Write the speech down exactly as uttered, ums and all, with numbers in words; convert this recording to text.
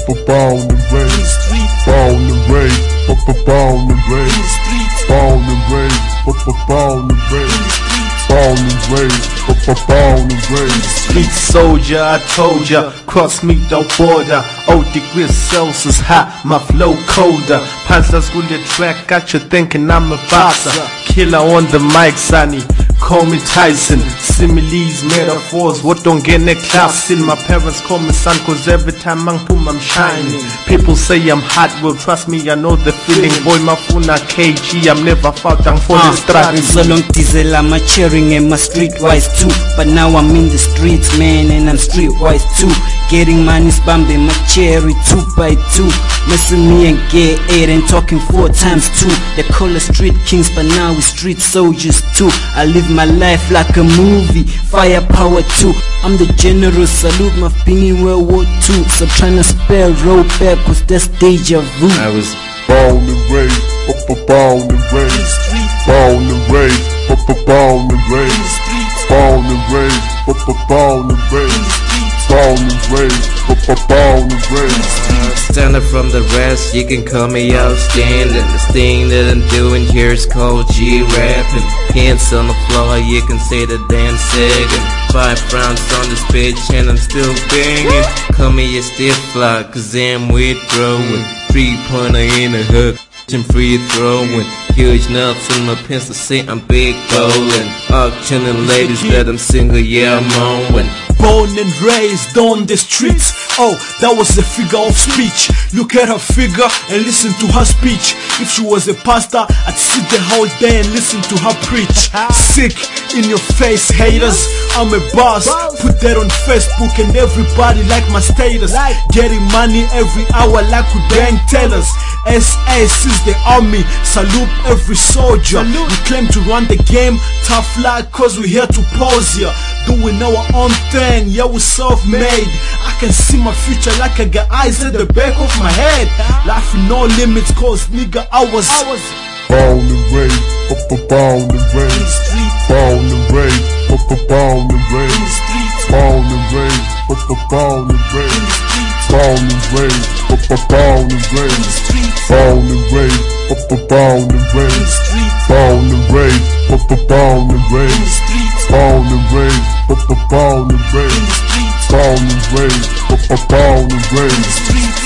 born and raised, born and raised, born and raised, born and raised, born and raised, born and raised, born and raised. Street soldier, I told ya, cross me the border. Oh, degrees Celsius hot, my flow colder. Panzers on the track, got you thinking I'm a boxer. Killer on the mic, sonny. Call me Tyson, similes, metaphors, what don't get neck class in. My parents call me son, cause every time I'm boom, I'm shining. People say I'm hot, well trust me, I know the feeling. Boy, my phone a K G, I'm never fucked, I'm for the struggle. So long diesel, I'm maturing and my streetwise too. But now I'm in the streets, man, and I'm streetwise too. Getting money's bumping my cherry two by two. Messing me and get eight and talking four times two. They call us street kings, but now we street soldiers too. I live my life like a movie, firepower too. I'm the general, salute my being in World War Two. So tryna spell roll back, cause that's deja vu. I was born and raised, born and raised, born and raised, born and raised, born and raised, born and raised, born and raised, born and raised. Standing from the rest, you can call me outstanding. This thing that I'm doing here is called G-rapping. Hands on the floor, you can say the damn second. Five rounds on this bitch and I'm still banging. Call me a stiff fly, cause I'm with throwing. Three pointer in the hook, and free throwing. Huge nuts in my pencil, say I'm big bowling. Auctioning ladies that I'm single, yeah I'm on. Born and raised on the streets. Oh, that was a figure of speech. Look at her figure and listen to her speech. If she was a pastor, I'd sit the whole day and listen to her preach. Sick in your face, haters. I'm a boss. Put that on Facebook and everybody like my status. Getting money every hour like we bank tellers. S S is the army. Salute every soldier. We claim to run the game. Tough luck cause we here to pause here. Doing our own thing, yeah we self-made. I can see my future like I got eyes at the back of my head. Life no limits cause nigga I was born and raised, born and raised, born and raised, born and raised, born and raised, born and raised, born and raised, born and raised, born and raised, born and raised, born and raised, born and raised, born and raised, born and raised, born and raised, born and raised, born and raised.